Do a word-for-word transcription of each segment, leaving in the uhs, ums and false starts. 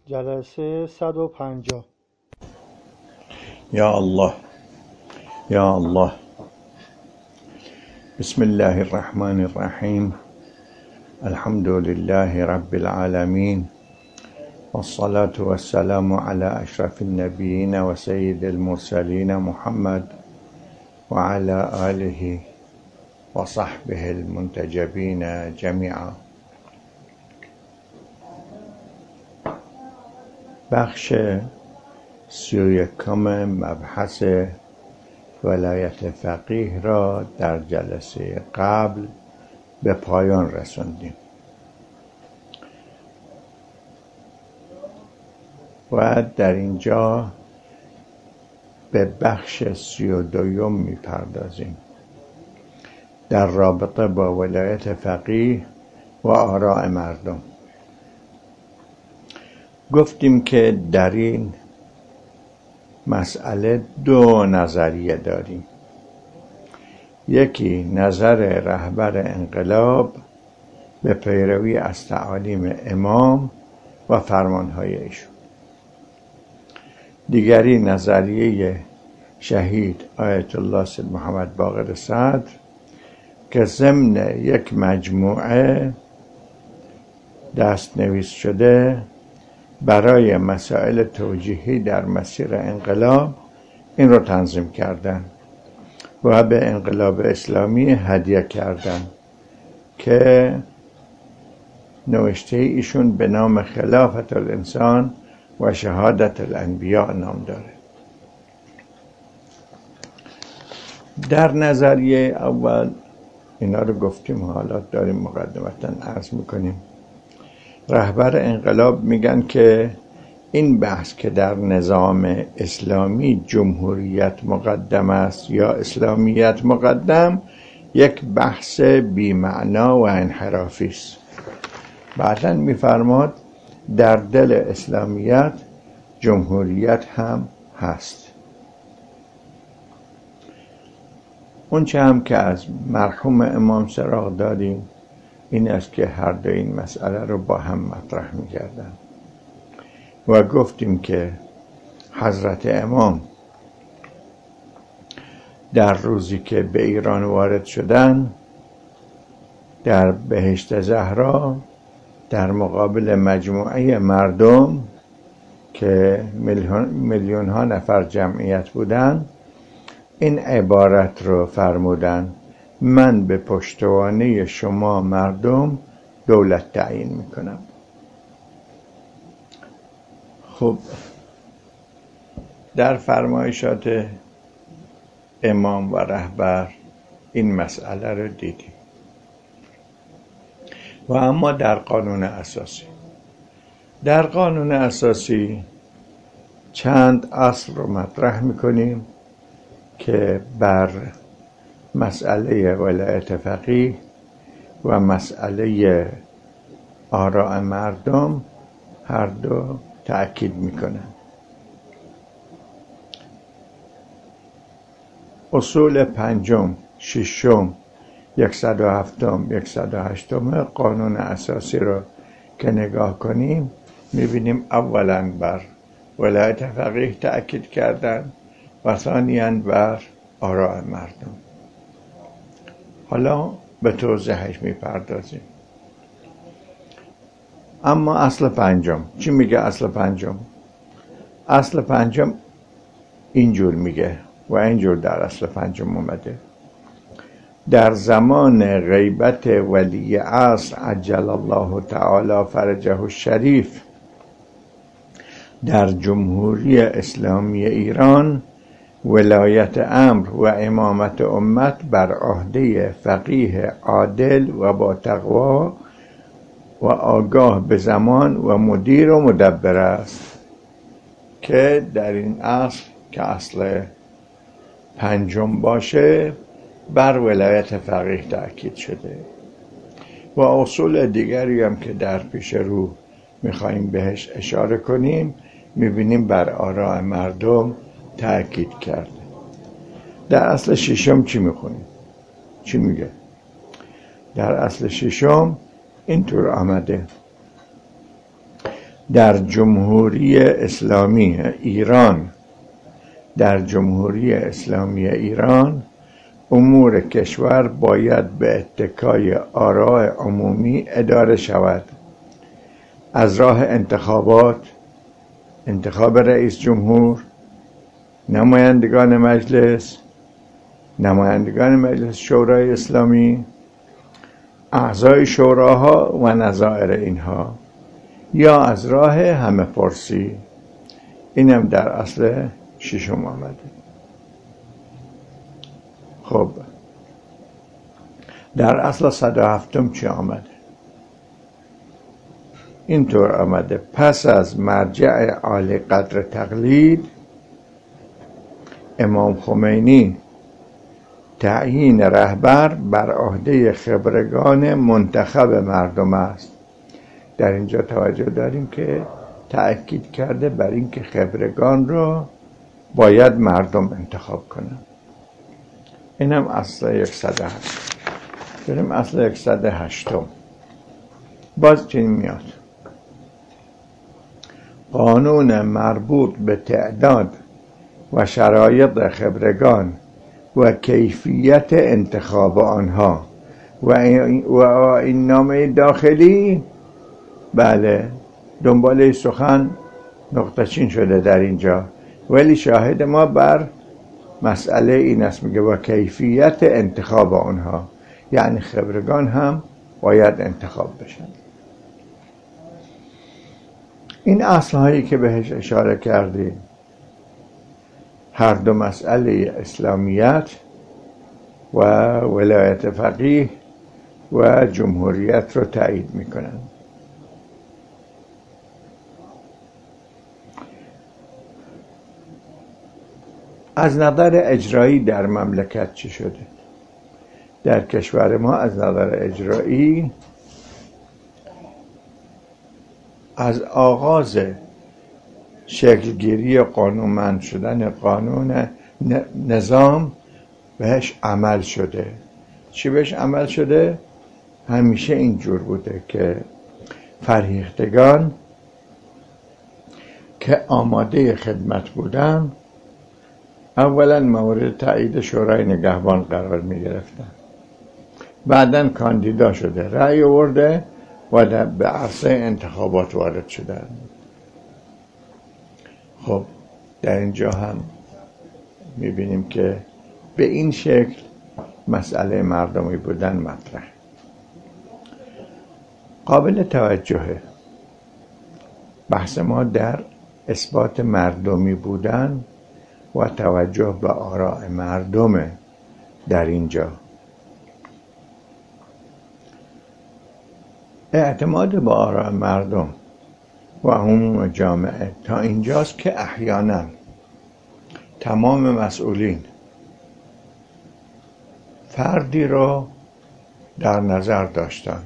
جلسه صد و پنجاه. یا الله یا الله. بسم الله الرحمن الرحیم. الحمد لله رب العالمین والصلاة والسلام على اشرف النبیین و سید المرسلین محمد و على آله و صحبه المنتجبین جمیعا. بخش سی و یکم مبحث ولایت فقیه را در جلسه قبل به پایان رساندیم و در اینجا به بخش سی و دوم میپردازیم در رابطه با ولایت فقیه و آراء مردم. گفتیم که در این مسئله دو نظریه داریم. یکی نظر رهبر انقلاب به پیروی از تعالیم امام و فرمانهای ایشون. دیگری نظریه شهید آیت الله سید محمد باقر صدر که ضمن یک مجموعه دست نویس شده برای مسائل توجیهی در مسیر انقلاب این رو تنظیم کردن و به انقلاب اسلامی هدیه کردن که نوشته ایشون به نام خلافت الانسان و شهادت الانبیاء نام داره. در نظریه اول اینا رو گفتیم، حالا داریم مقدمتا عرض میکنیم. رهبر انقلاب میگن که این بحث که در نظام اسلامی جمهوریت مقدم است یا اسلامیت مقدم یک بحث بی‌معنا و انحرافی است. بعداً میفرماد در دل اسلامیت جمهوریت هم هست. اون چه هم که از مرحوم امام سراغ دادیم این است که هر دو این مسئله رو با هم مطرح می‌کردن و گفتیم که حضرت امام در روزی که به ایران وارد شدن در بهشت زهرا در مقابل مجموعه مردم که میلیون میلیون ها نفر جمعیت بودن این عبارت رو فرمودن: من به پشتوانه شما مردم دولت تعیین میکنم. خب در فرمایشات امام و رهبر این مسئله رو دیدیم و اما در قانون اساسی در قانون اساسی چند اصل رو مطرح میکنیم که بر مسئله ولایت فقیه و مسئله آراء مردم هر دو تأکید میکنن. اصول پنجم، ششم، یکصد و هفتم، یکصد و هشتم قانون اساسی رو که نگاه کنیم میبینیم اولا بر ولایت فقیه تأکید کردن و ثانیاً بر آراء مردم. حالا به توضیحش میپردازیم. اما اصل پنجم چی میگه؟ اصل پنجم اصل پنجم اینجور میگه و اینجور در اصل پنجم اومده: در زمان غیبت ولی عصر عجل الله تعالی فرجه الشریف در جمهوری اسلامی ایران ولایت امر و امامت امت بر عهده فقیه عادل و با تقوا و آگاه به زمان و مدیر و مدبر است. که در این اصل که اصل پنجم باشه بر ولایت فقیه تأکید شده و اصول دیگری هم که در پیش رو میخواییم بهش اشاره کنیم میبینیم بر آراء مردم تأکید کرده. در اصل ششم چی میخونیم؟ چی میگه؟ در اصل ششم اینطور آمده: در جمهوری اسلامی ایران در جمهوری اسلامی ایران امور کشور باید به اتکای آراء عمومی اداره شود، از راه انتخابات، انتخاب رئیس جمهور، نمایندگان مجلس، نمایندگان مجلس شورای اسلامی، اعضای شوراها و نظائر اینها، یا از راه همه پرسی. اینم در اصل ششم آمده. خب در اصل صد و هفتم چی آمده؟ اینطور آمده: پس از مرجع عالی قدر تقلید امام خمینی تعیین رهبر بر عهده خبرگان منتخب مردم است. در اینجا توجه داریم که تأکید کرده بر اینکه خبرگان رو باید مردم انتخاب کنن. اینم اصل صد و هشت. بریم اصل صد و هشت. باز چنین میاد: قانون مربوط به تعداد و شرایط خبرگان و کیفیت انتخاب آنها و این, و این نامه داخلی. بله، دنباله سخن نقطه چین شده در اینجا، ولی شاهد ما بر مسئله این است، میگه و کیفیت انتخاب آنها، یعنی خبرگان هم باید انتخاب بشن. این اصلهایی که بهش اشاره کردیم هر دو مسئله اسلامیت و ولایت فقیه و جمهوریت رو تایید میکنن. از نظر اجرایی در مملکت چی شده؟ در کشور ما از نظر اجرایی از آغاز شکلگیری قانونمند شدن قانون نظام بهش عمل شده. چی بهش عمل شده؟ همیشه اینجور بوده که فرهیختگان که آماده خدمت بودن اولا مورد تایید شورای نگهبان قرار می گرفتن، بعدن کاندیدا شده، رأی آورده و به عرصه انتخابات وارد شدن. خب در اینجا هم می بینیم که به این شکل مسئله مردمی بودن مطرح. قابل توجهه بحث ما در اثبات مردمی بودن و توجه به آراء مردم. در اینجا اعتماد به آراء مردم و عموم جامعه تا اینجاست که احیانا تمام مسئولین فردی رو در نظر داشتن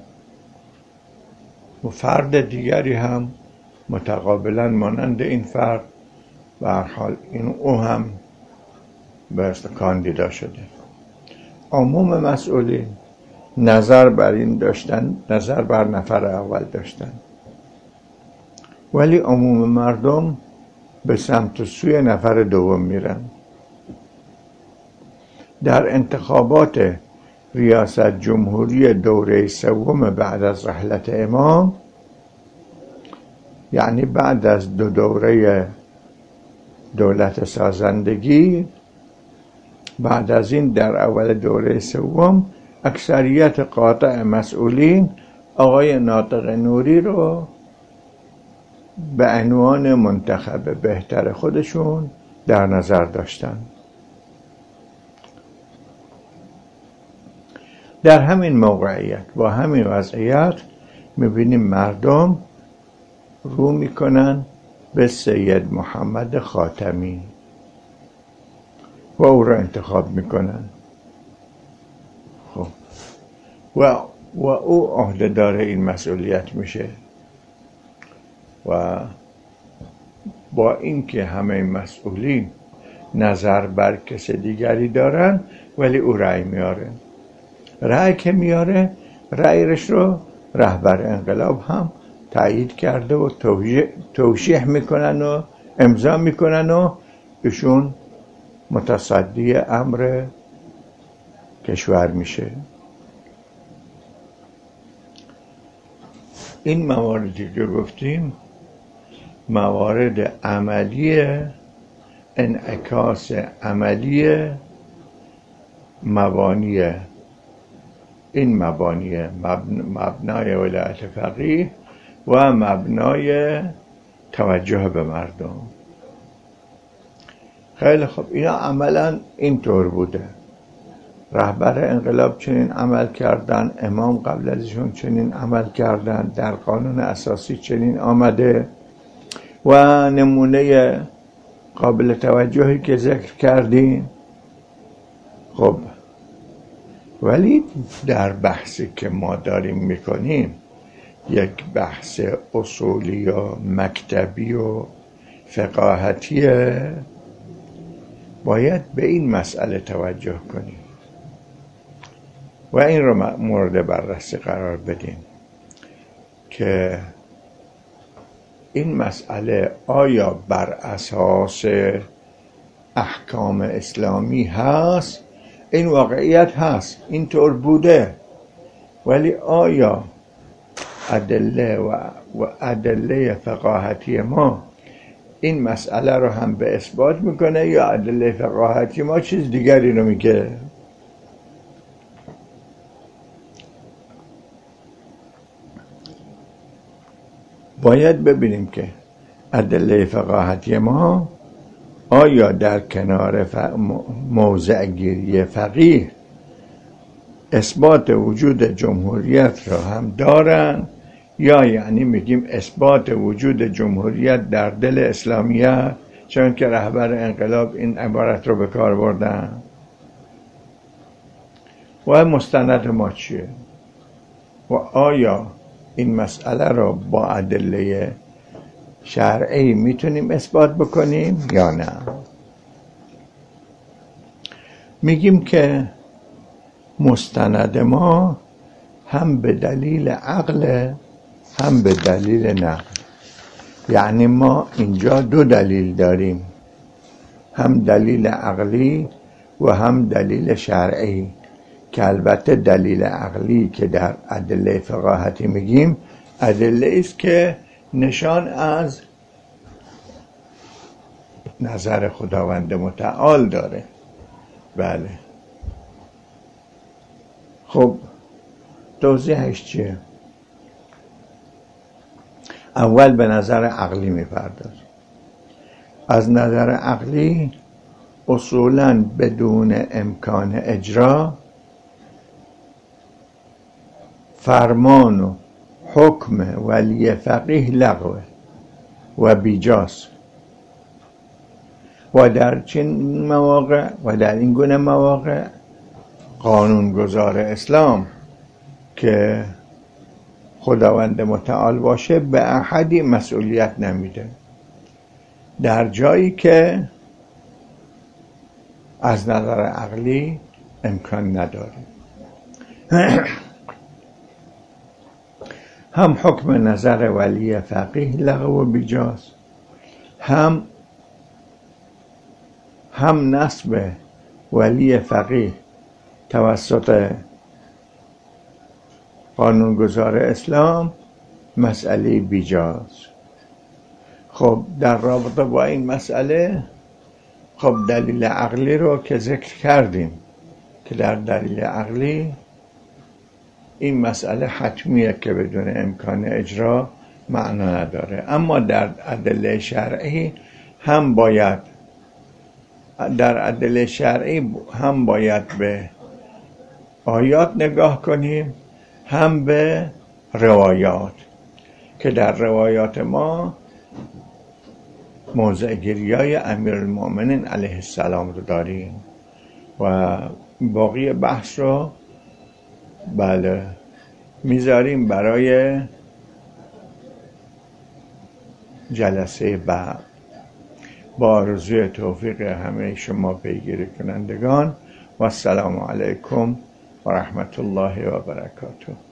و فرد دیگری هم متقابلا مانند این فرد به هر حال این او هم برست کاندیدا شده. عموم مسئولین نظر بر این داشتن، نظر بر نفر اول داشتن، ولی عموم مردم به سمت و سوی نفر دوم میرن. در انتخابات ریاست جمهوری دوره سوم بعد از رحلت امام، یعنی بعد از دو دوره دولت سازندگی، بعد از این در اول دوره سوم اکثریت قاطع مسئولین آقای ناطق نوری رو به عنوان منتخب بهتر خودشون در نظر داشتن. در همین موقعیت با همین وضعیت میبینیم مردم رو میکنن به سید محمد خاتمی و او را انتخاب میکنن. خب و و او عهده‌دار این مسئولیت میشه و با اینکه همه مسئولین نظر بر کس دیگری دارن ولی او رأی میاره. رأی که میاره رأیش رو رهبر انقلاب هم تایید کرده و توشیح میکنن و امضا میکنن و ایشون متصدی امر کشور میشه. این مواردی که گفتیم موارد عملی، انعکاس عملی مبانی، این مبانی مبنای ولایت فقیه و مبنای توجه به مردم. خیلی خوب، اینا عملا اینطور بوده. رهبر انقلاب چنین عمل کردن، امام قبل ازشون چنین عمل کردن، در قانون اساسی چنین آمده و نمونه قابل توجهی که ذکر کردیم. خب ولی در بحثی که ما داریم میکنیم یک بحث اصولی و مکتبی و فقاهتیه، باید به این مسئله توجه کنیم و این رو مورد بررسی قرار بدیم که این مسئله آیا بر اساس احکام اسلامی هست؟ این واقعیت هست، اینطور بوده، ولی آیا ادله و ادله فقاهتی ما این مسئله رو هم به اثبات میکنه یا ادله فقاهتی ما چیز دیگری رو میگه؟ باید ببینیم که ادله فقاهتی ما آیا در کنار موضع گیری فقیه اثبات وجود جمهوریت را هم دارن، یا یعنی میگیم اثبات وجود جمهوریت در دل اسلامیت، چون که رهبر انقلاب این عبارت رو به کار بردن. و مستند ما چیه و آیا این مسئله رو با ادله شرعی میتونیم اثبات بکنیم یا نه؟ میگیم که مستند ما هم به دلیل عقل هم به دلیل نقل. یعنی ما اینجا دو دلیل داریم، هم دلیل عقلی و هم دلیل شرعی، که البته دلیل عقلی که در ادله فقاهتی میگیم ادله است که نشان از نظر خداوند متعال داره. بله، خب توضیحش چیه؟ اول به نظر عقلی میپرداز. از نظر عقلی اصولاً بدون امکان اجرا فرمان و حکم ولی فقیه لغوه و بیجاست. و در چین مواقع و در این گونه مواقع قانونگذار اسلام که خداوند متعال باشه به احدی مسئولیت نمیده، در جایی که از نظر عقلی امکان نداره. هم حکم نظر ولی فقیه لغو و بیجاست، هم هم نسب ولی فقیه توسط قانونگذار اسلام مسئله بیجاست. خب در رابطه با این مسئله خب دلیل عقلی رو که ذکر کردیم که در دلیل عقلی این مسئله حتمیه که بدون امکان اجرا معنا نداره. اما در ادله شرعی هم باید در ادله شرعی هم باید به آیات نگاه کنیم هم به روایات، که در روایات ما موضع گیریای امیرالمؤمنین علیه السلام رو داریم و باقی بحث رو بله میذاریم برای جلسه بعد. با آرزوی توفیق همه شما پیگیری کنندگان و السلام علیکم و رحمت الله و برکاته.